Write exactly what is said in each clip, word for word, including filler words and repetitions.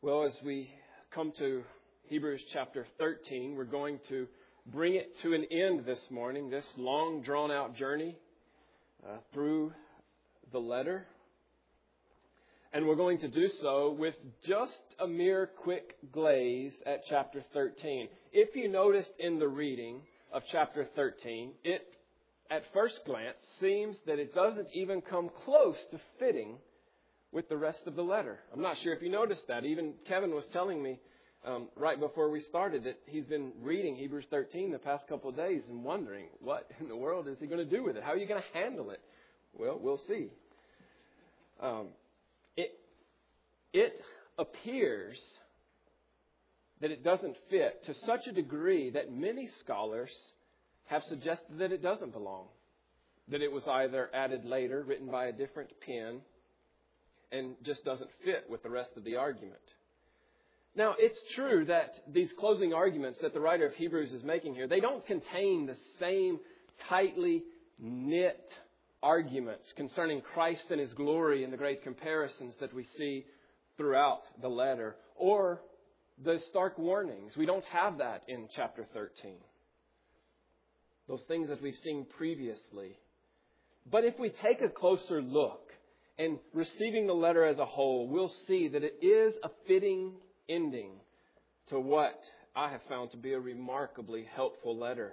Well, as we come to Hebrews chapter thirteen, we're going to bring it to an end this morning, this long drawn-out journey uh, through the letter. And we're going to do so with just a mere quick glaze at chapter thirteen. If you noticed in the reading of chapter thirteen, it at first glance seems that it doesn't even come close to fitting with the rest of the letter. I'm not sure if you noticed that. Even Kevin was telling me um, right before we started that he's been reading Hebrews thirteen the past couple of days and wondering, what in the world is he going to do with it? How are you going to handle it? Well, we'll see. Um, it, it appears that it doesn't fit to such a degree that many scholars have suggested that it doesn't belong. That it was either added later, written by a different pen, and just doesn't fit with the rest of the argument. Now, it's true that these closing arguments that the writer of Hebrews is making here, they don't contain the same tightly knit arguments concerning Christ and His glory and the great comparisons that we see throughout the letter, or the stark warnings. We don't have that in chapter thirteen. Those things that we've seen previously. But if we take a closer look, and receiving the letter as a whole, we'll see that it is a fitting ending to what I have found to be a remarkably helpful letter.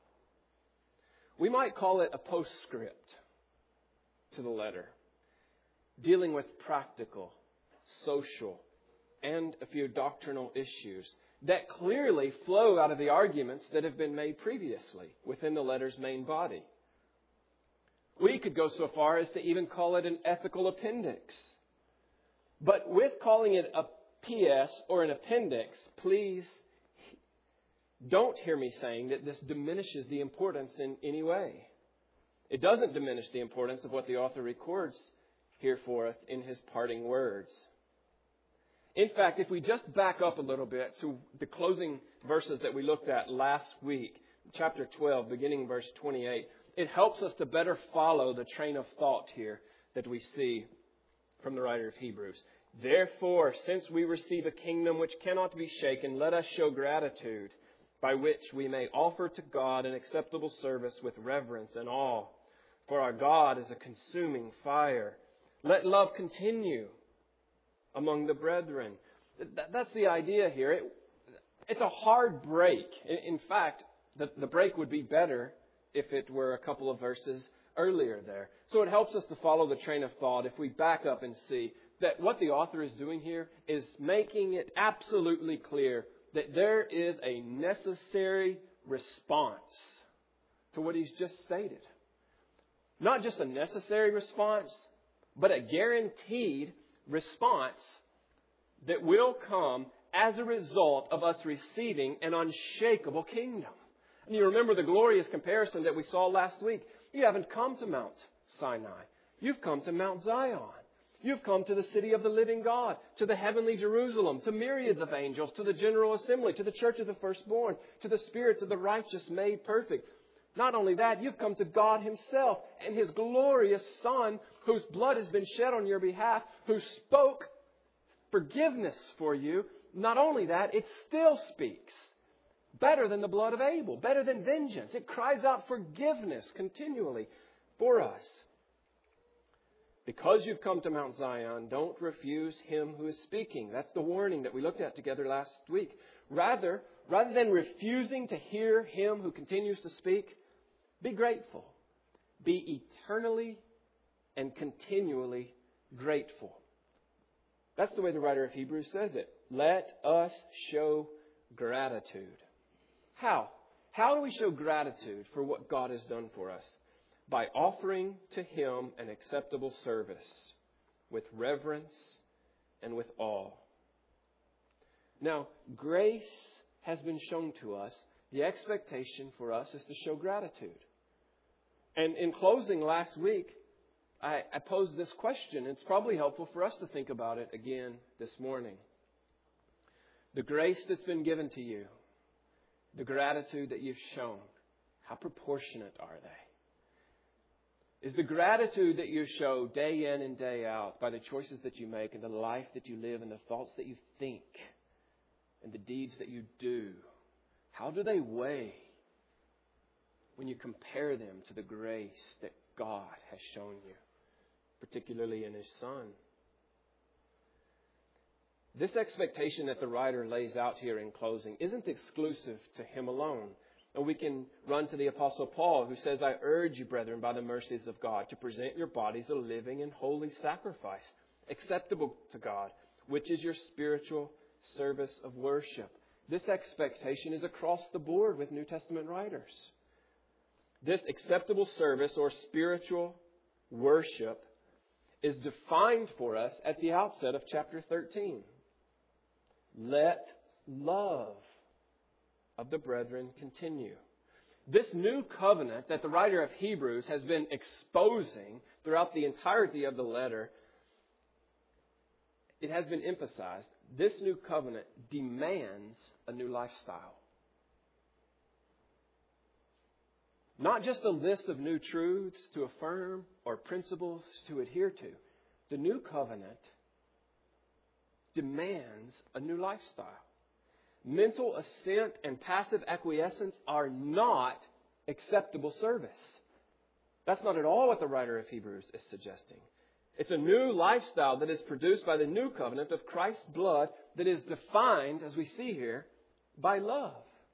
We might call it a postscript to the letter, dealing with practical, social, and a few doctrinal issues that clearly flow out of the arguments that have been made previously within the letter's main body. We could go so far as to even call it an ethical appendix. But with calling it a P S or an appendix, please don't hear me saying that this diminishes the importance in any way. It doesn't diminish the importance of what the author records here for us in his parting words. In fact, if we just back up a little bit to the closing verses that we looked at last week, chapter twelve, beginning verse twenty-eight, it helps us to better follow the train of thought here that we see from the writer of Hebrews. Therefore, since we receive a kingdom which cannot be shaken, let us show gratitude, by which we may offer to God an acceptable service with reverence and awe. For our God is a consuming fire. Let love continue among the brethren. That's the idea here. It, it's a hard break. In fact, the, the break would be better if it were a couple of verses earlier there. So it helps us to follow the train of thought if we back up and see that what the author is doing here is making it absolutely clear that there is a necessary response to what he's just stated. Not just a necessary response, but a guaranteed response that will come as a result of us receiving an unshakable kingdom. And you remember the glorious comparison that we saw last week. You haven't come to Mount Sinai. You've come to Mount Zion. You've come to the city of the living God, to the heavenly Jerusalem, to myriads of angels, to the general assembly, to the church of the firstborn, to the spirits of the righteous made perfect. Not only that, you've come to God Himself and His glorious Son, whose blood has been shed on your behalf, who spoke forgiveness for you. Not only that, it still speaks. Better than the blood of Abel, better than vengeance. It cries out forgiveness continually for us. Because you've come to Mount Zion, don't refuse Him who is speaking. That's the warning that we looked at together last week. Rather, rather than refusing to hear Him who continues to speak, be grateful. Be eternally and continually grateful. That's the way the writer of Hebrews says it. Let us show gratitude. How? How do we show gratitude for what God has done for us? By offering to Him an acceptable service with reverence and with awe. Now, grace has been shown to us. The expectation for us is to show gratitude. And in closing last week, I, I posed this question. It's probably helpful for us to think about it again this morning. The grace that's been given to you, the gratitude that you've shown, how proportionate are they? is the gratitude that you show day in and day out by the choices that you make and the life that you live and the thoughts that you think and the deeds that you do. How do they weigh when you compare them to the grace that God has shown you, particularly in His Son? This expectation that the writer lays out here in closing isn't exclusive to him alone. And we can run to the Apostle Paul, who says, I urge you, brethren, by the mercies of God, to present your bodies a living and holy sacrifice, acceptable to God, which is your spiritual service of worship. This expectation is across the board with New Testament writers. This acceptable service or spiritual worship is defined for us at the outset of chapter thirteen. Let love of the brethren continue. This new covenant that the writer of Hebrews has been exposing throughout the entirety of the letter, it has been emphasized. This new covenant demands a new lifestyle. Not just a list of new truths to affirm or principles to adhere to. The new covenant demands a new lifestyle. Mental assent and passive acquiescence are not acceptable service. That's not at all what the writer of Hebrews is suggesting. It's a new lifestyle that is produced by the new covenant of Christ's blood that is defined, as we see here, by love.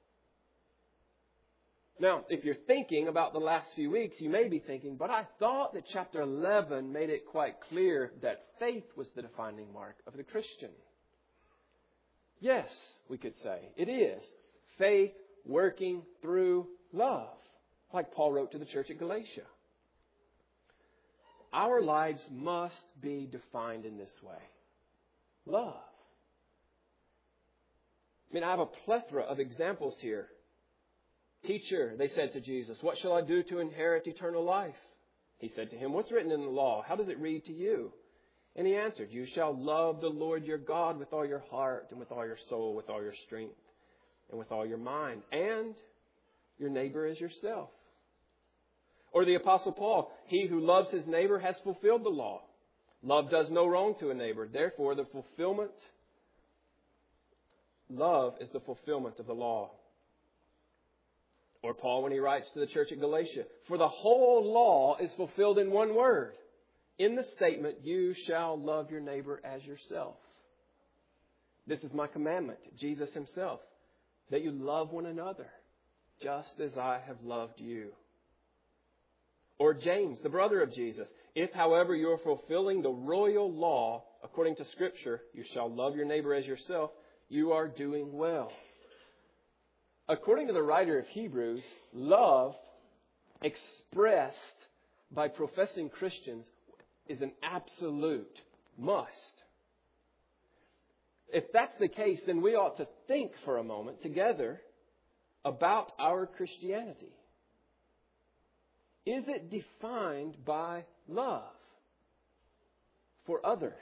Now, if you're thinking about the last few weeks, you may be thinking, but I thought that chapter eleven made it quite clear that faith was the defining mark of the Christian. Yes, we could say, it is. Faith working through love, like Paul wrote to the church at Galatia. Our lives must be defined in this way. Love. I mean, I have a plethora of examples here. Teacher, they said to Jesus, what shall I do to inherit eternal life? He said to him, what's written in the law? How does it read to you? And he answered, you shall love the Lord your God with all your heart and with all your soul, with all your strength and with all your mind, and your neighbor as yourself. Or the Apostle Paul, he who loves his neighbor has fulfilled the law. Love does no wrong to a neighbor. Therefore, the fulfillment, love is the fulfillment of the law. Or Paul when he writes to the church at Galatia, for the whole law is fulfilled in one word. In the statement, you shall love your neighbor as yourself. This is my commandment, Jesus himself, that you love one another, just as I have loved you. Or James, the brother of Jesus, if, however, you are fulfilling the royal law according to Scripture, you shall love your neighbor as yourself, you are doing well. According to the writer of Hebrews, love expressed by professing Christians is an absolute must. If that's the case, then we ought to think for a moment together about our Christianity. Is it defined by love for others?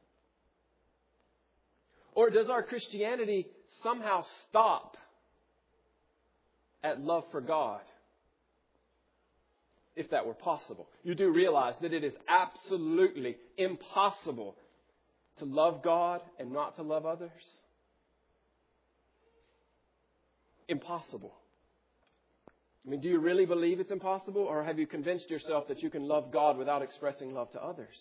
Or does our Christianity somehow stop at love for God? If that were possible. You do realize that it is absolutely impossible to love God and not to love others? Impossible. I mean, do you really believe it's impossible? Or have you convinced yourself that you can love God without expressing love to others?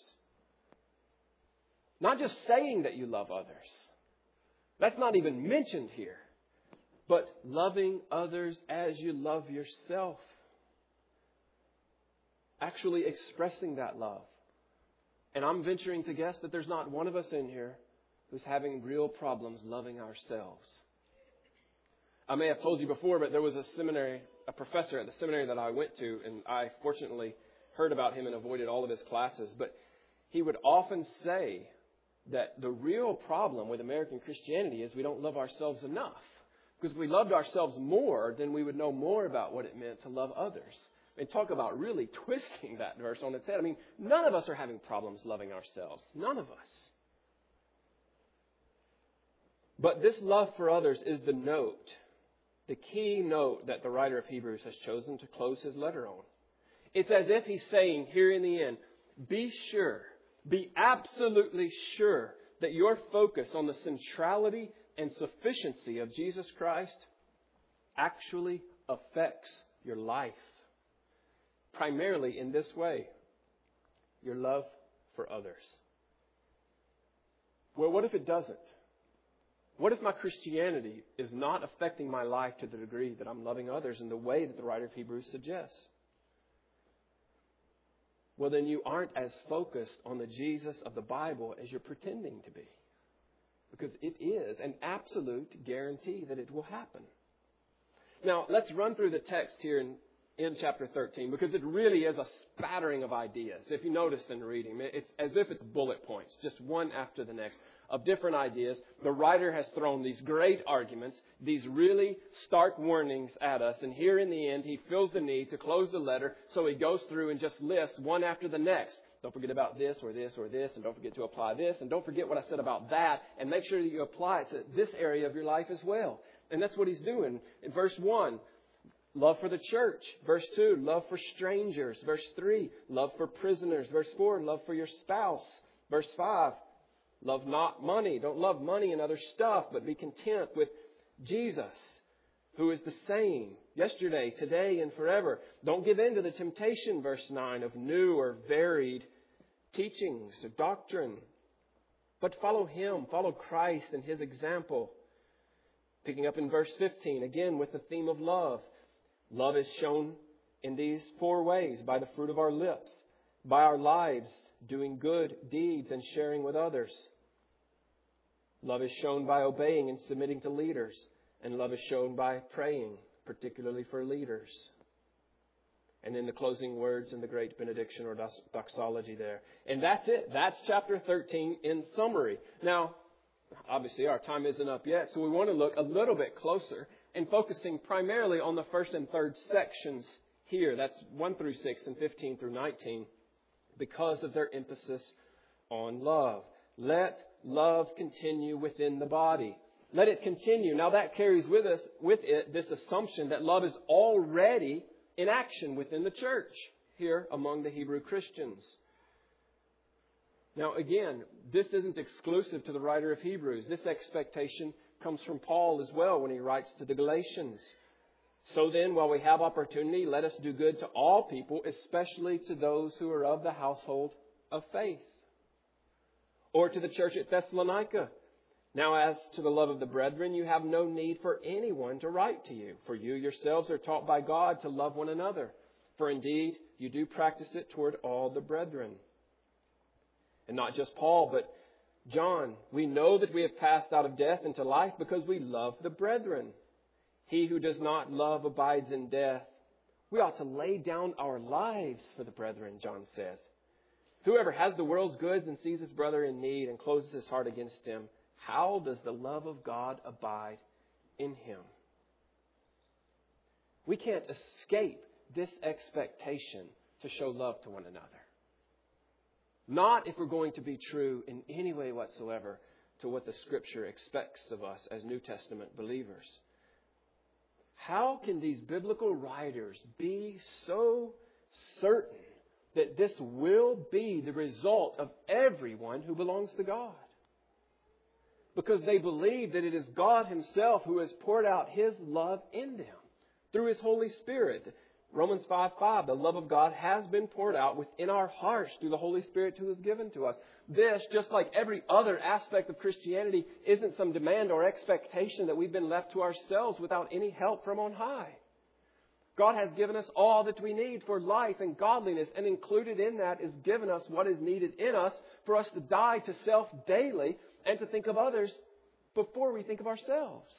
Not just saying that you love others. That's not even mentioned here. But loving others as you love yourself. Actually expressing that love. And I'm venturing to guess that there's not one of us in here who's having real problems loving ourselves. I may have told you before, but there was a seminary, a professor at the seminary that I went to, and I fortunately heard about him and avoided all of his classes. But he would often say that the real problem with American Christianity is we don't love ourselves enough. Because if we loved ourselves more, then we would know more about what it meant to love others. And talk about really twisting that verse on its head. I mean, none of us are having problems loving ourselves. None of us. But this love for others is the note, the key note that the writer of Hebrews has chosen to close his letter on. It's as if he's saying here in the end, be sure, be absolutely sure that your focus on the centrality and sufficiency of Jesus Christ actually affects your life. Primarily in this way, your love for others. Well, what if it doesn't? What if my Christianity is not affecting my life to the degree that I'm loving others in the way that the writer of Hebrews suggests? Well, then you aren't as focused on the Jesus of the Bible as you're pretending to be. Because it is an absolute guarantee that it will happen. Now, let's run through the text here in, in chapter thirteen, because it really is a spattering of ideas. If you notice in reading, it's as if it's bullet points, just one after the next, of different ideas. The writer has thrown these great arguments, these really stark warnings at us. And here in the end, he feels the need to close the letter, so he goes through and just lists one after the next. Don't forget about this or this or this, and don't forget to apply this, and don't forget what I said about that, and make sure that you apply it to this area of your life as well. And that's what he's doing. In verse one, love for the church. Verse two, love for strangers. Verse three, love for prisoners. Verse four, love for your spouse. Verse five, love not money. Don't love money and other stuff, but be content with Jesus, who is the same yesterday, today, and forever. Don't give in to the temptation, verse nine, of new or varied teachings or doctrine, but follow Him, follow Christ and His example. Picking up in verse fifteen, again with the theme of love. Love is shown in these four ways: by the fruit of our lips, by our lives, doing good deeds and sharing with others. Love is shown by obeying and submitting to leaders. And love is shown by praying, particularly for leaders. And then the closing words in the great benediction or doxology there. And that's it. That's chapter thirteen in summary. Now, obviously our time isn't up yet, so we want to look a little bit closer and focusing primarily on the first and third sections here. That's one through six and fifteen through nineteen, because of their emphasis on love. Let love continue within the body. Let it continue. Now that carries with us, with it, this assumption that love is already in action within the church here among the Hebrew Christians. Now again, this isn't exclusive to the writer of Hebrews. This expectation comes from Paul as well when he writes to the Galatians. So then, while we have opportunity, let us do good to all people, especially to those who are of the household of faith. Or to the church at Thessalonica. Now, as to the love of the brethren, you have no need for anyone to write to you, for you yourselves are taught by God to love one another. For indeed, you do practice it toward all the brethren. And not just Paul, but John. We know that we have passed out of death into life because we love the brethren. He who does not love abides in death. We ought to lay down our lives for the brethren, John says. Whoever has the world's goods and sees his brother in need and closes his heart against him, how does the love of God abide in him? We can't escape this expectation to show love to one another. Not if we're going to be true in any way whatsoever to what the Scripture expects of us as New Testament believers. How can these biblical writers be so certain that this will be the result of everyone who belongs to God? Because they believe that it is God Himself who has poured out His love in them through His Holy Spirit. Romans five five, the love of God has been poured out within our hearts through the Holy Spirit who is given to us. This, just like every other aspect of Christianity, isn't some demand or expectation that we've been left to ourselves without any help from on high. God has given us all that we need for life and godliness, and included in that is given us what is needed in us for us to die to self daily and to think of others before we think of ourselves.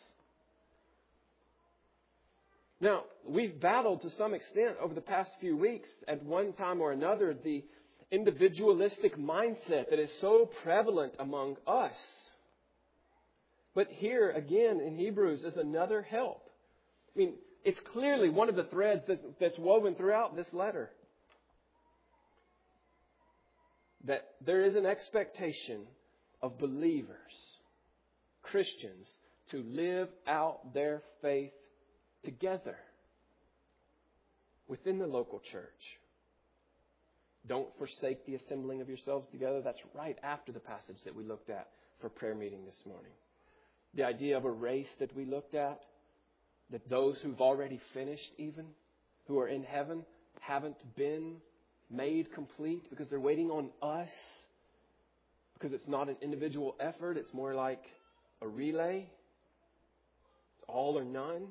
Now, we've battled to some extent over the past few weeks, at one time or another, the individualistic mindset that is so prevalent among us. But here, again, in Hebrews is another help. I mean, it's clearly one of the threads that, that's woven throughout this letter. That there is an expectation of believers, Christians, to live out their faith together within the local church. Don't forsake the assembling of yourselves together. That's right after the passage that we looked at for prayer meeting this morning. The idea of a race that we looked at, that those who've already finished even, who are in heaven, haven't been made complete because they're waiting on us. Because it's not an individual effort. It's more like a relay. It's all or none.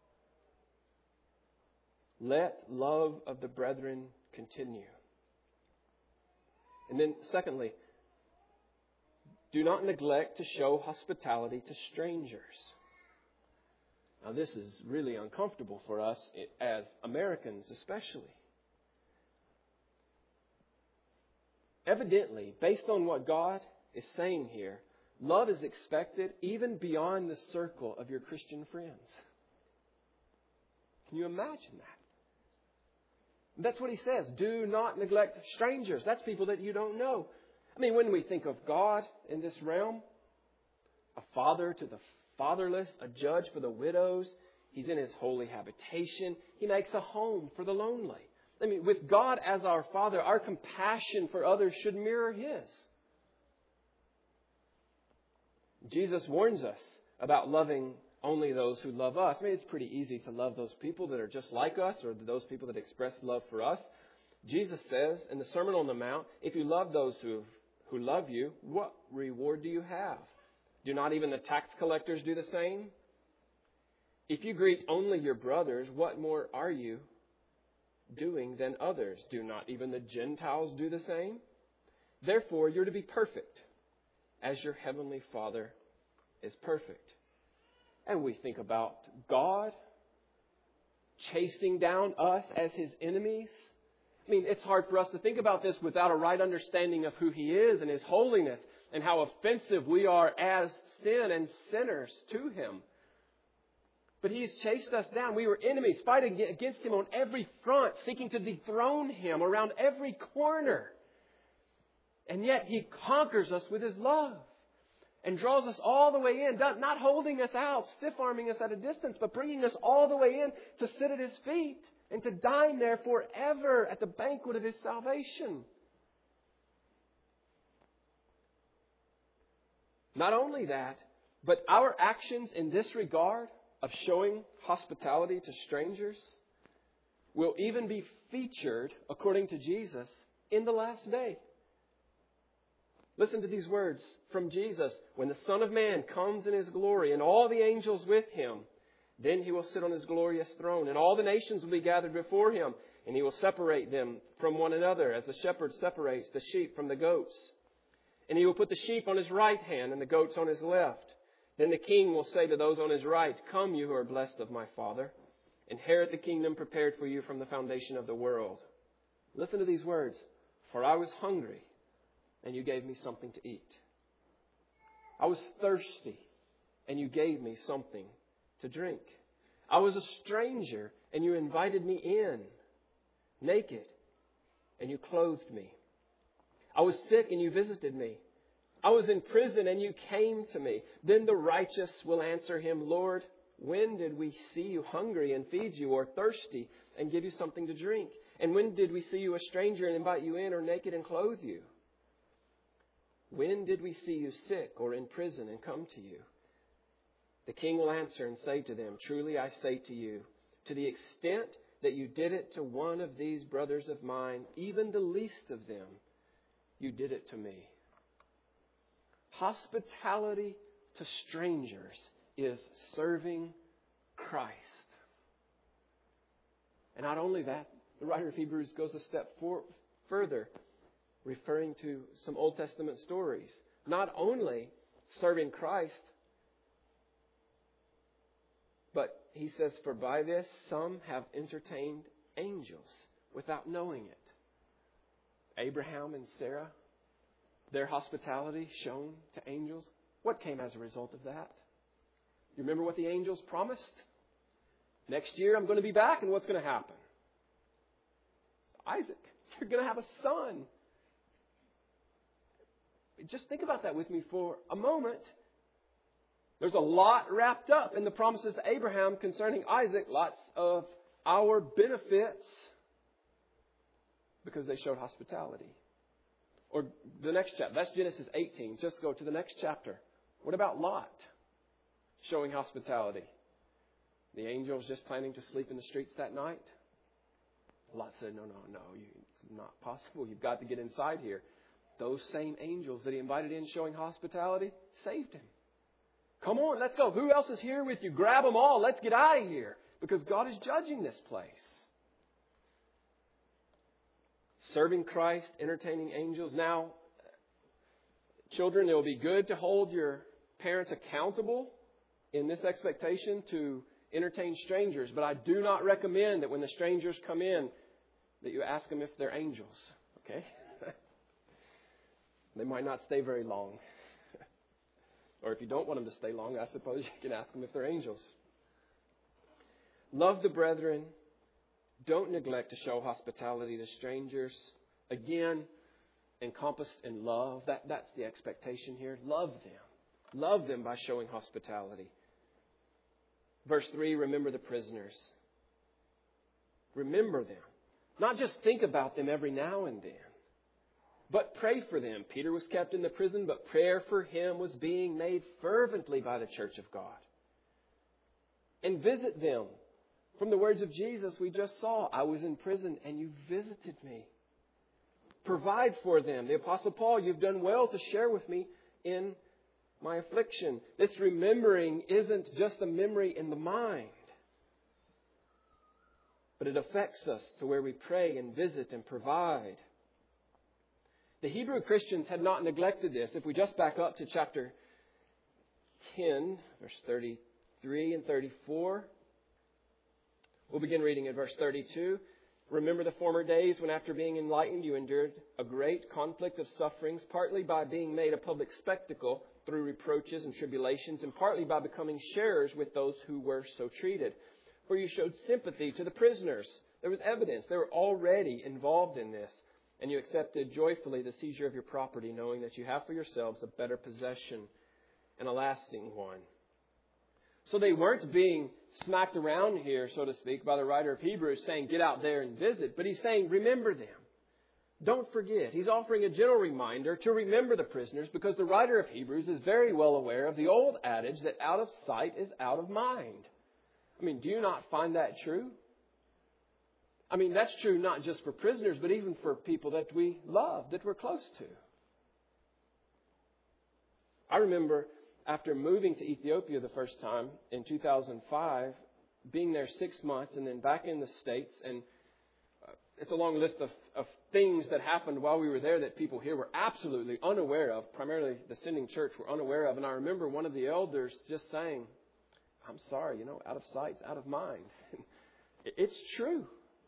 Let love of the brethren continue. And then secondly, do not neglect to show hospitality to strangers. Now this is really uncomfortable for us as Americans especially. Evidently, based on what God is saying here, love is expected even beyond the circle of your Christian friends. Can you imagine that? That's what he says. Do not neglect strangers. That's people that you don't know. I mean, when we think of God in this realm, a father to the fatherless, a judge for the widows, He's in His holy habitation. He makes a home for the lonely. I mean, with God as our Father, our compassion for others should mirror His. Jesus warns us about loving only those who love us. I mean, it's pretty easy to love those people that are just like us or those people that express love for us. Jesus says in the Sermon on the Mount, if you love those who, who love you, what reward do you have? Do not even the tax collectors do the same? If you greet only your brothers, what more are you doing than others? Do not even the Gentiles do the same? Therefore, you're to be perfect, as your heavenly Father is perfect. And we think about God chasing down us as His enemies. I mean, it's hard for us to think about this without a right understanding of who He is and His holiness and how offensive we are as sin and sinners to Him. But He's chased us down. We were enemies, fighting against Him on every front, seeking to dethrone Him around every corner. And yet He conquers us with His love and draws us all the way in, not holding us out, stiff-arming us at a distance, but bringing us all the way in to sit at His feet and to dine there forever at the banquet of His salvation. Not only that, but our actions in this regard of showing hospitality to strangers will even be featured, according to Jesus, in the last day. Listen to these words from Jesus. When the Son of Man comes in His glory and all the angels with Him, then He will sit on His glorious throne and all the nations will be gathered before Him, and He will separate them from one another as the shepherd separates the sheep from the goats. And He will put the sheep on His right hand and the goats on His left. Then the King will say to those on His right, come, you who are blessed of my Father, inherit the kingdom prepared for you from the foundation of the world. Listen to these words. For I was hungry, and you gave me something to eat. I was thirsty, and you gave me something to drink. I was a stranger, and you invited me in. Naked, and you clothed me. I was sick, and you visited me. I was in prison, and you came to me. Then the righteous will answer Him, Lord, when did we see you hungry and feed you, or thirsty and give you something to drink? And when did we see you a stranger and invite you in, or naked and clothe you? When did we see you sick or in prison and come to you? The King will answer and say to them, truly I say to you, to the extent that you did it to one of these brothers of mine, even the least of them, you did it to me. Hospitality to strangers is serving Christ. And not only that, the writer of Hebrews goes a step for, further, referring to some Old Testament stories. Not only serving Christ, but he says, for by this some have entertained angels without knowing it. Abraham and Sarah, their hospitality shown to angels. What came as a result of that? You remember what the angels promised? Next year I'm going to be back, and what's going to happen? Isaac, you're going to have a son. Just think about that with me for a moment. There's a lot wrapped up in the promises to Abraham concerning Isaac. Lots of our benefits. because they showed hospitality. Or the next chapter. That's Genesis eighteen. Just go to the next chapter. What about Lot showing hospitality? The angels just planning to sleep in the streets that night? Lot said, no, no, no. You, it's not possible. You've got to get inside here. Those same angels that he invited in showing hospitality saved him. Come on, let's go. Who else is here with you? Grab them all. Let's get out of here. Because God is judging this place. Serving Christ, entertaining angels. Now, children, it will be good to hold your parents accountable in this expectation to entertain strangers. But I do not recommend that when the strangers come in, that you ask them if they're angels. Okay? They might not stay very long. Or if you don't want them to stay long, I suppose you can ask them if they're angels. Love the brethren. Don't neglect to show hospitality to strangers. Again, encompassed in love. That, that's the expectation here. Love them. Love them by showing hospitality. Verse three, remember the prisoners. Remember them. Not just think about them every now and then, but pray for them. Peter was kept in the prison, but prayer for him was being made fervently by the church of God. And visit them. From the words of Jesus we just saw, I was in prison and you visited me. Provide for them. The Apostle Paul, you've done well to share with me in my affliction. This remembering isn't just a memory in the mind, but it affects us to where we pray and visit and provide. The Hebrew Christians had not neglected this. If we just back up to chapter ten, verse thirty-three and thirty-four, we'll begin reading at verse thirty-two. Remember the former days when after being enlightened you endured a great conflict of sufferings, partly by being made a public spectacle through reproaches and tribulations, and partly by becoming sharers with those who were so treated. For you showed sympathy to the prisoners. There was evidence. They were already involved in this. And you accepted joyfully the seizure of your property, knowing that you have for yourselves a better possession and a lasting one. So they weren't being smacked around here, so to speak, by the writer of Hebrews saying, get out there and visit. But he's saying, remember them. Don't forget. He's offering a gentle reminder to remember the prisoners because the writer of Hebrews is very well aware of the old adage that out of sight is out of mind. I mean, do you not find that true? I mean, that's true not just for prisoners, but even for people that we love, that we're close to. I remember after moving to Ethiopia the first time in two thousand five, being there six months and then back in the States, and it's a long list of, of things that happened while we were there that people here were absolutely unaware of, primarily the sending church were unaware of. And I remember one of the elders just saying, I'm sorry, you know, out of sight, out of mind. It's true.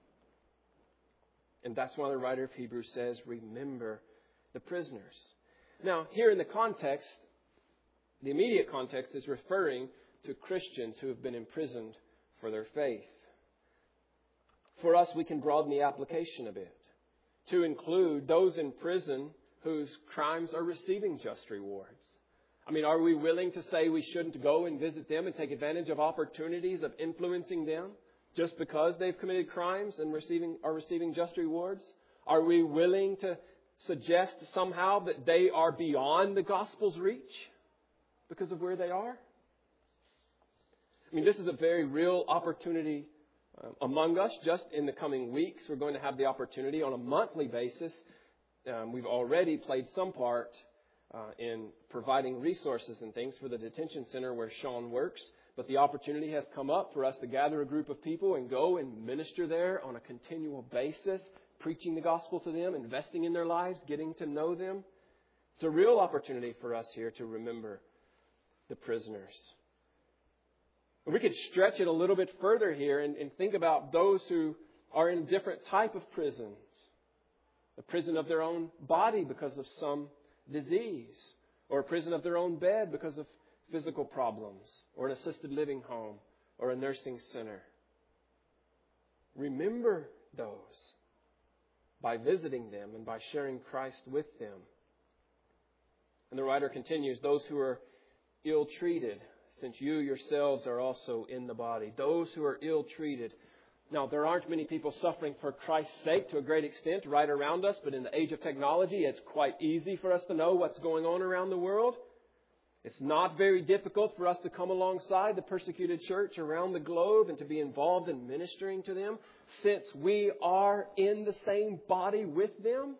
And that's why the writer of Hebrews says, remember the prisoners. Now, here in the context, the immediate context is referring to Christians who have been imprisoned for their faith. For us, we can broaden the application a bit to include those in prison whose crimes are receiving just rewards. I mean, are we willing to say we shouldn't go and visit them and take advantage of opportunities of influencing them just because they've committed crimes and receiving are receiving just rewards? Are we willing to suggest somehow that they are beyond the gospel's reach because of where they are? I mean, this is a very real opportunity uh, among us. Just in the coming weeks, we're going to have the opportunity on a monthly basis. Um, we've already played some part uh, in providing resources and things for the detention center where Sean works. But the opportunity has come up for us to gather a group of people and go and minister there on a continual basis, preaching the gospel to them, investing in their lives, getting to know them. It's a real opportunity for us here to remember the prisoners. We could stretch it a little bit further here and, and think about those who are in different type of prisons. A prison of their own body because of some disease, or a prison of their own bed because of physical problems, or an assisted living home, or a nursing center. Remember those by visiting them and by sharing Christ with them. And the writer continues, those who are ill-treated, since you yourselves are also in the body. Those who are ill-treated. Now, there aren't many people suffering for Christ's sake to a great extent right around us, but in the age of technology, it's quite easy for us to know what's going on around the world. It's not very difficult for us to come alongside the persecuted church around the globe and to be involved in ministering to them, since we are in the same body with them.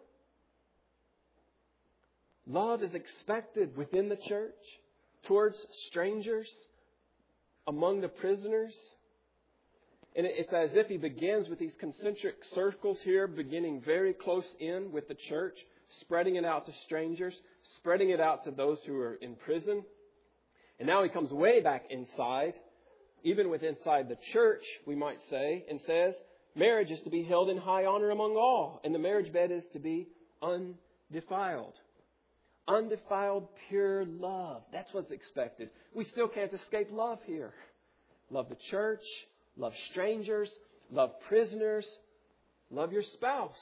Love is expected within the church, towards strangers, among the prisoners. And it's as if he begins with these concentric circles here, beginning very close in with the church, spreading it out to strangers, spreading it out to those who are in prison. And now he comes way back inside, even with inside the church, we might say, and says, marriage is to be held in high honor among all, and the marriage bed is to be undefiled. Undefiled, pure love. That's what's expected. We still can't escape love here. Love the church. Love strangers, love prisoners, love your spouse.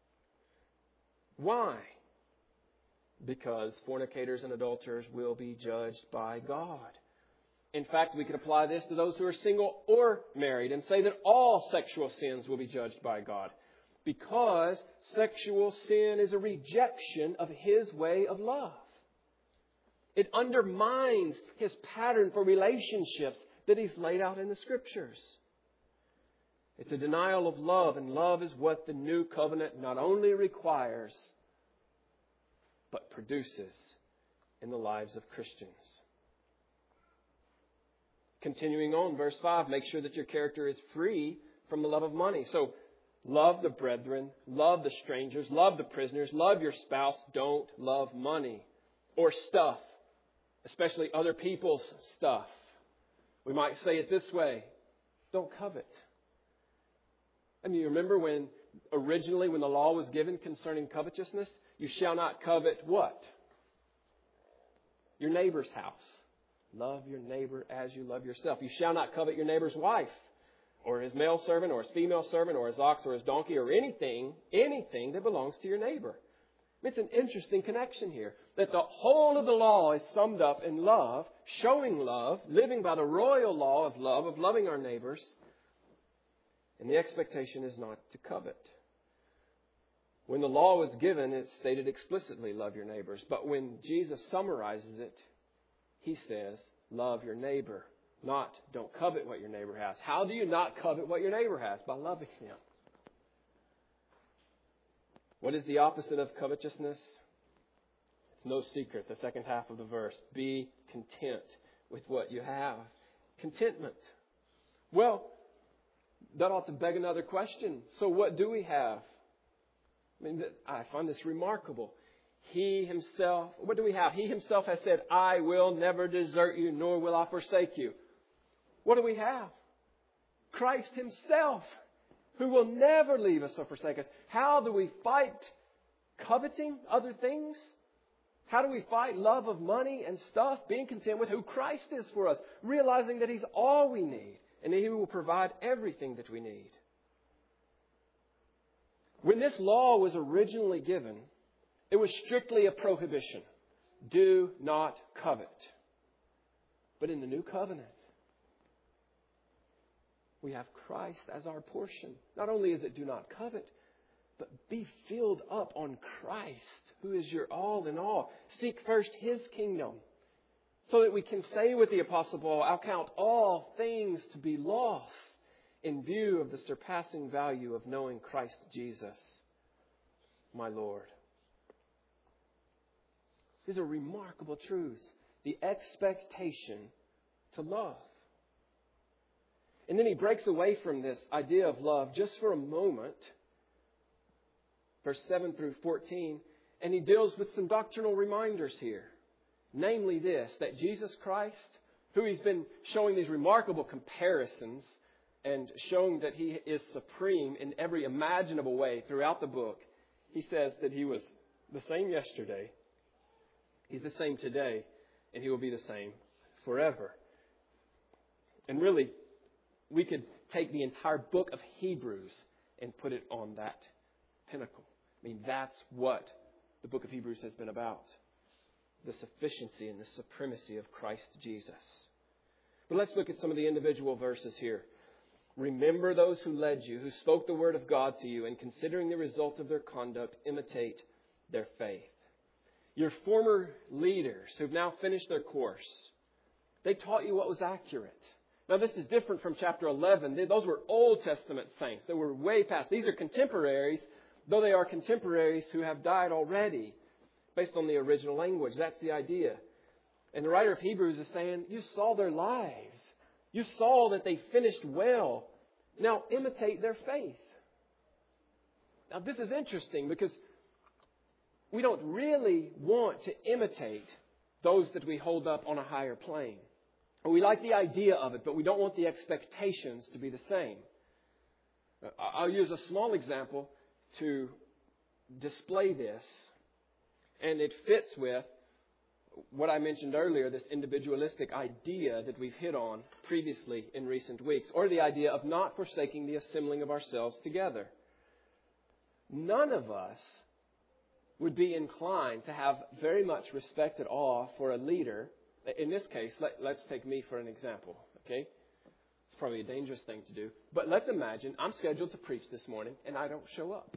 Why? Because fornicators and adulterers will be judged by God. In fact, we could apply this to those who are single or married and say that all sexual sins will be judged by God. Because sexual sin is a rejection of His way of love. It undermines His pattern for relationships that He's laid out in the Scriptures. It's a denial of love, and love is what the new covenant not only requires, but produces in the lives of Christians. Continuing on, verse five, make sure that your character is free from the love of money. So, love the brethren, love the strangers, love the prisoners, love your spouse. Don't love money or stuff, especially other people's stuff. We might say it this way: don't covet. I mean, you remember when originally when the law was given concerning covetousness, you shall not covet what? Your neighbor's house. Love your neighbor as you love yourself. You shall not covet your neighbor's wife, or his male servant, or his female servant, or his ox, or his donkey, or anything, anything that belongs to your neighbor. It's an interesting connection here, that the whole of the law is summed up in love, showing love, living by the royal law of love, of loving our neighbors. And the expectation is not to covet. When the law was given, it stated explicitly, love your neighbors. But when Jesus summarizes it, He says, love your neighbor, not don't covet what your neighbor has. How do you not covet what your neighbor has? By loving him. What is the opposite of covetousness? It's no secret. The second half of the verse. Be content with what you have. Contentment. Well, that ought to beg another question. So what do we have? I mean, I find this remarkable. He Himself, what do we have? He Himself has said, I will never desert you, nor will I forsake you. What do we have? Christ Himself, who will never leave us or forsake us. How do we fight coveting other things? How do we fight love of money and stuff? Being content with who Christ is for us. Realizing that He's all we need. And He will provide everything that we need. When this law was originally given, it was strictly a prohibition. Do not covet. But in the new covenant, we have Christ as our portion. Not only is it do not covet, but be filled up on Christ, who is your all in all. Seek first His kingdom. So that we can say with the Apostle Paul, I'll count all things to be lost in view of the surpassing value of knowing Christ Jesus, my Lord. These are remarkable truths. The expectation to love. And then he breaks away from this idea of love just for a moment. Verse seven through fourteen. And he deals with some doctrinal reminders here. Namely this, that Jesus Christ, who He's been showing these remarkable comparisons and showing that He is supreme in every imaginable way throughout the book. He says that He was the same yesterday. He's the same today. And He will be the same forever. And really, we could take the entire book of Hebrews and put it on that pinnacle. I mean, that's what the book of Hebrews has been about. The sufficiency and the supremacy of Christ Jesus. But let's look at some of the individual verses here. Remember those who led you, who spoke the word of God to you, and considering the result of their conduct, imitate their faith. Your former leaders who've now finished their course, they taught you what was accurate. Now, this is different from chapter eleven. Those were Old Testament saints. They were way past. These are contemporaries, though they are contemporaries who have died already, based on the original language. That's the idea. And the writer of Hebrews is saying, you saw their lives. You saw that they finished well. Now, imitate their faith. Now, this is interesting because we don't really want to imitate those that we hold up on a higher plane. Or we like the idea of it, but we don't want the expectations to be the same. I'll use a small example to display this, and it fits with what I mentioned earlier, this individualistic idea that we've hit on previously in recent weeks, or the idea of not forsaking the assembling of ourselves together. None of us would be inclined to have very much respect at all for a leader. In this case, let, let's take me for an example, okay? It's probably a dangerous thing to do. But let's imagine I'm scheduled to preach this morning and I don't show up.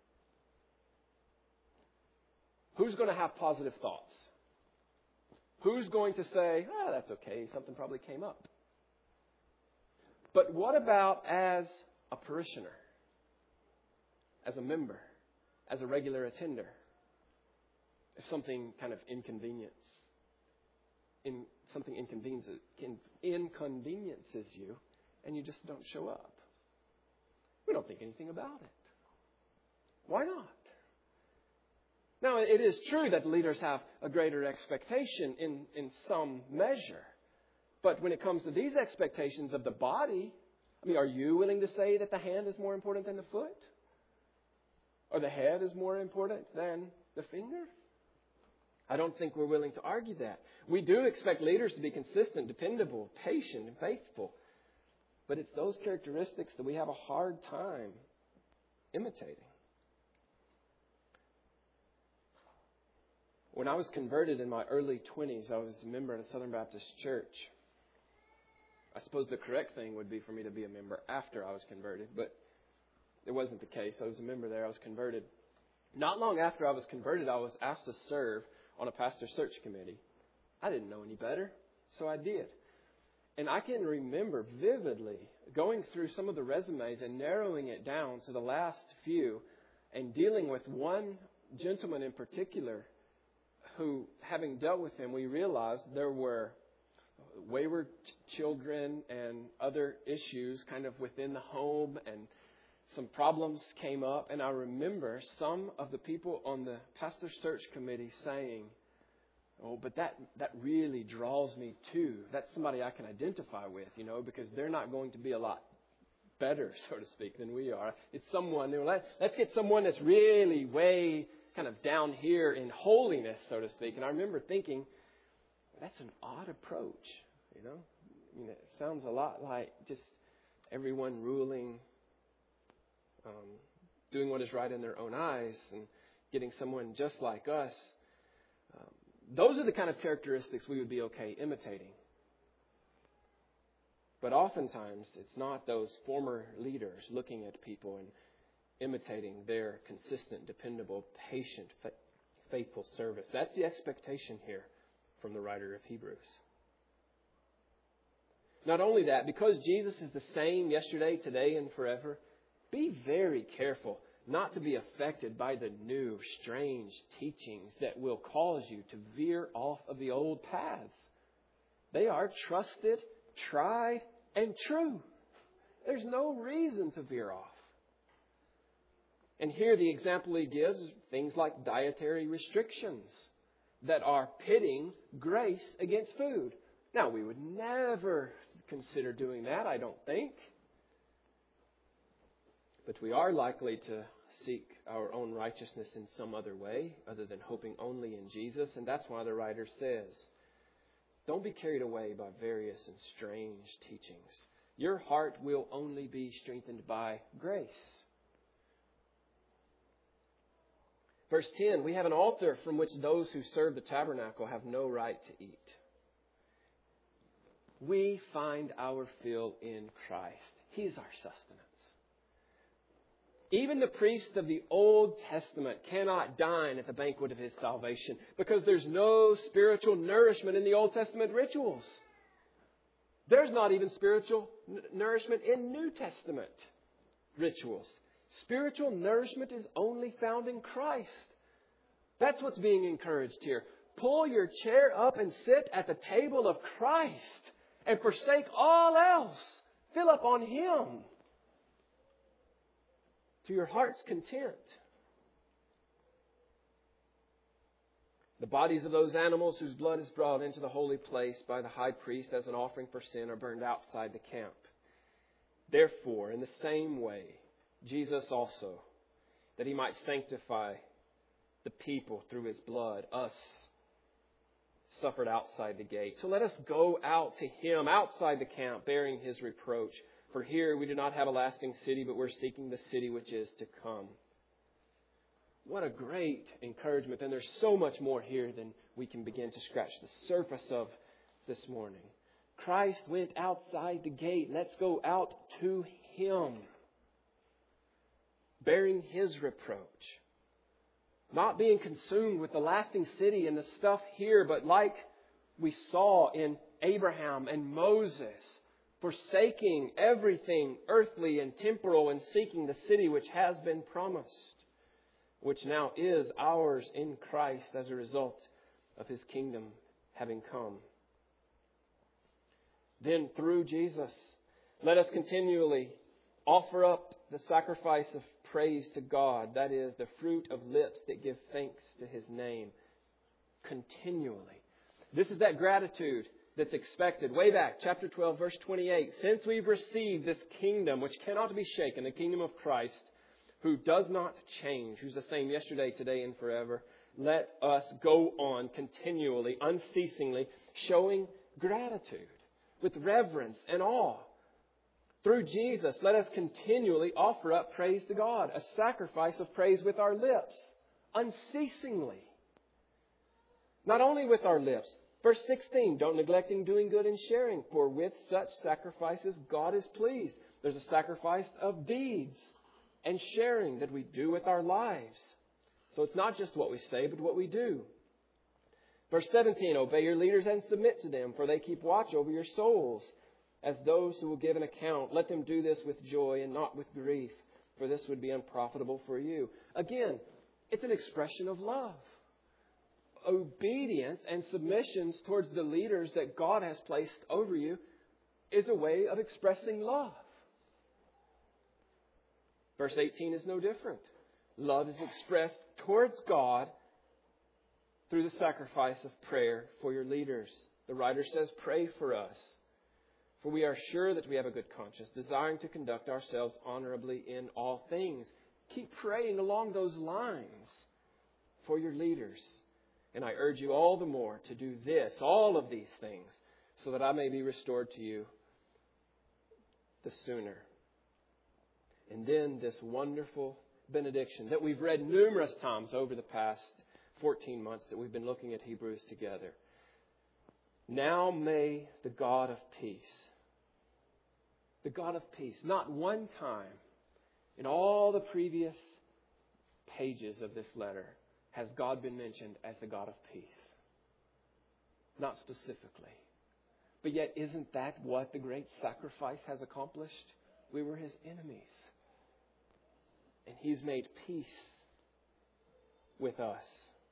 Who's going to have positive thoughts? Who's going to say, oh, that's okay, something probably came up? But what about as a parishioner, as a member, as a regular attender? If something kind of inconvenience, in, something inconveniences, inconveniences you, and you just don't show up. We don't think anything about it. Why not? Now, it is true that leaders have a greater expectation in, in some measure. But when it comes to these expectations of the body, I mean, are you willing to say that the hand is more important than the foot? Or the head is more important than the finger? I don't think we're willing to argue that. We do expect leaders to be consistent, dependable, patient, and faithful. But it's those characteristics that we have a hard time imitating. When I was converted in my early twenties, I was a member at a Southern Baptist church. I suppose the correct thing would be for me to be a member after I was converted, but it wasn't the case. I was a member there. I was converted. Not long after I was converted, I was asked to serve on a pastor search committee. I didn't know any better, so I did. And I can remember vividly going through some of the resumes and narrowing it down to the last few and dealing with one gentleman in particular who, having dealt with him, we realized there were wayward ch- children and other issues kind of within the home, and some problems came up. And I remember some of the people on the pastor search committee saying, oh, but that, that really draws me too. That's somebody I can identify with, you know, because they're not going to be a lot better, so to speak, than we are. It's someone, you know, let, let's get someone that's really way kind of down here in holiness, so to speak. And I remember thinking, that's an odd approach, you know. I mean, it sounds a lot like just everyone ruling, um, doing what is right in their own eyes, and getting someone just like us. Um, those are the kind of characteristics we would be okay imitating. But oftentimes, it's not those former leaders looking at people and imitating their consistent, dependable, patient, faithful service. That's the expectation here from the writer of Hebrews. Not only that, because Jesus is the same yesterday, today, and forever, be very careful not to be affected by the new, strange teachings that will cause you to veer off of the old paths. They are trusted, tried, and true. There's no reason to veer off. And here the example he gives is things like dietary restrictions that are pitting grace against food. Now, we would never consider doing that, I don't think. But we are likely to seek our own righteousness in some other way other than hoping only in Jesus. And that's why the writer says, don't be carried away by various and strange teachings. Your heart will only be strengthened by grace. Verse ten, we have an altar from which those who serve the tabernacle have no right to eat. We find our fill in Christ. He is our sustenance. Even the priests of the Old Testament cannot dine at the banquet of His salvation because there's no spiritual nourishment in the Old Testament rituals. There's not even spiritual n- nourishment in New Testament rituals. Spiritual nourishment is only found in Christ. That's what's being encouraged here. Pull your chair up and sit at the table of Christ and forsake all else. Fill up on Him to your heart's content. The bodies of those animals whose blood is brought into the holy place by the high priest as an offering for sin are burned outside the camp. Therefore, in the same way, Jesus also, that He might sanctify the people through His blood, us, suffered outside the gate. So let us go out to Him outside the camp, bearing His reproach. For here we do not have a lasting city, but we're seeking the city which is to come. What a great encouragement. And there's so much more here than we can begin to scratch the surface of this morning. Christ went outside the gate. Let's go out to Him, bearing His reproach. Not being consumed with the lasting city and the stuff here, but like we saw in Abraham and Moses, forsaking everything earthly and temporal and seeking the city which has been promised, which now is ours in Christ as a result of His kingdom having come. Then through Jesus, let us continually offer up the sacrifice of praise to God. That is the fruit of lips that give thanks to His name. Continually. This is that gratitude that's expected. Way back, chapter twelve, verse twenty-eight. Since we've received this kingdom, which cannot be shaken, the kingdom of Christ, who does not change, who's the same yesterday, today, and forever, let us go on continually, unceasingly, showing gratitude with reverence and awe. Through Jesus, let us continually offer up praise to God, a sacrifice of praise with our lips, unceasingly. Not only with our lips. Verse sixteen, don't neglecting doing good and sharing, for with such sacrifices God is pleased. There's a sacrifice of deeds and sharing that we do with our lives. So it's not just what we say, but what we do. Verse seventeen, obey your leaders and submit to them, for they keep watch over your souls, as those who will give an account. Let them do this with joy and not with grief, for this would be unprofitable for you. Again, it's an expression of love. Obedience and submissions towards the leaders that God has placed over you is a way of expressing love. Verse eighteen is no different. Love is expressed towards God through the sacrifice of prayer for your leaders. The writer says, pray for us. For we are sure that we have a good conscience, desiring to conduct ourselves honorably in all things. Keep praying along those lines for your leaders. And I urge you all the more to do this, all of these things, so that I may be restored to you the sooner. And then this wonderful benediction that we've read numerous times over the past fourteen months that we've been looking at Hebrews together. Now may the God of peace, the God of peace, not one time in all the previous pages of this letter has God been mentioned as the God of peace. Not specifically. But yet, isn't that what the great sacrifice has accomplished? We were His enemies. And He's made peace with us.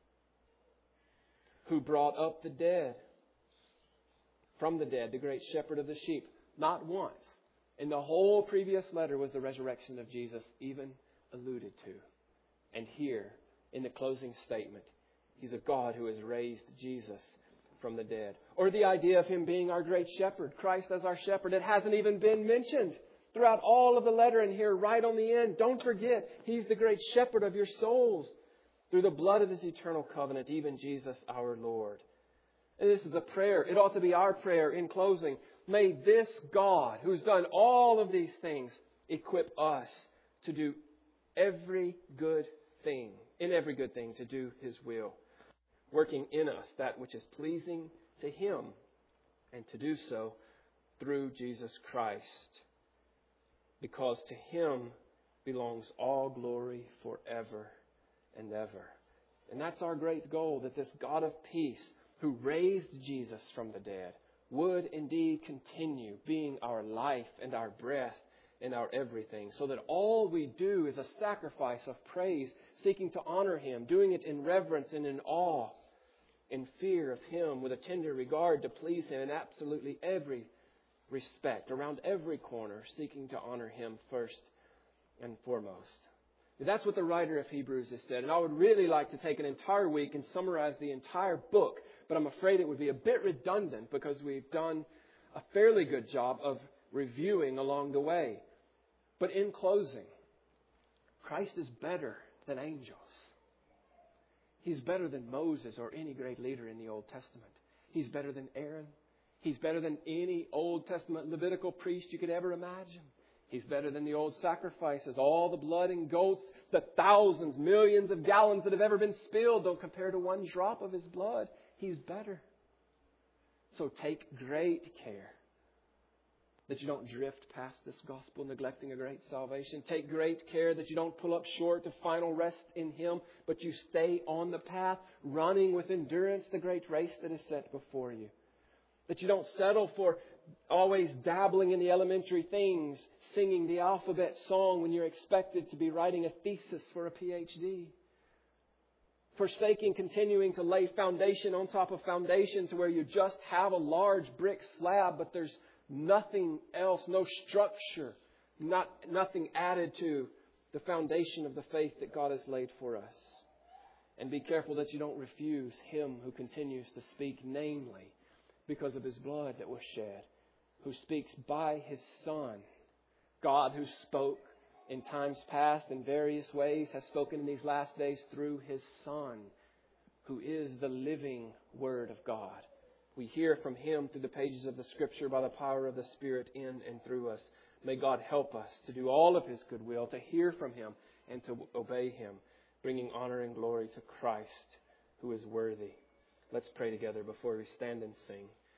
Who brought up the dead from the dead, the great shepherd of the sheep. Not once in the whole previous letter was the resurrection of Jesus even alluded to. And here, in the closing statement, He's a God who has raised Jesus from the dead. Or the idea of Him being our great shepherd, Christ as our shepherd. It hasn't even been mentioned throughout all of the letter, and here right on the end. Don't forget, He's the great shepherd of your souls through the blood of His eternal covenant, even Jesus our Lord. And this is a prayer. It ought to be our prayer in closing. May this God, who's done all of these things, equip us to do every good thing, in every good thing, to do His will, working in us that which is pleasing to Him, and to do so through Jesus Christ. because to Him belongs all glory forever and ever. And that's our great goal, that this God of peace, who raised Jesus from the dead, would indeed continue being our life and our breath and our everything, so that all we do is a sacrifice of praise, seeking to honor Him, doing it in reverence and in awe, in fear of Him, with a tender regard to please Him in absolutely every respect, around every corner, seeking to honor Him first and foremost. That's what the writer of Hebrews has said. And I would really like to take an entire week and summarize the entire book, but I'm afraid it would be a bit redundant because we've done a fairly good job of reviewing along the way. But in closing, Christ is better than angels. He's better than Moses or any great leader in the Old Testament. He's better than Aaron. He's better than any Old Testament Levitical priest you could ever imagine. He's better than the old sacrifices. All the blood and goats, the thousands, millions of gallons that have ever been spilled don't compare to one drop of His blood. He's better. So take great care that you don't drift past this gospel, neglecting a great salvation. Take great care that you don't pull up short to final rest in Him, but you stay on the path, running with endurance the great race that is set before you. That you don't settle for always dabbling in the elementary things, singing the alphabet song when you're expected to be writing a thesis for a P H D. Forsaking continuing to lay foundation on top of foundation to where you just have a large brick slab, but there's nothing else, no structure, not nothing added to the foundation of the faith that God has laid for us. And be careful that you don't refuse Him who continues to speak, namely because of His blood that was shed, who speaks by His Son. God who spoke in times past in various ways has spoken in these last days through His Son, who is the living Word of God. We hear from Him through the pages of the Scripture by the power of the Spirit in and through us. May God help us to do all of His good will, to hear from Him and to obey Him, bringing honor and glory to Christ, who is worthy. Let's pray together before we stand and sing.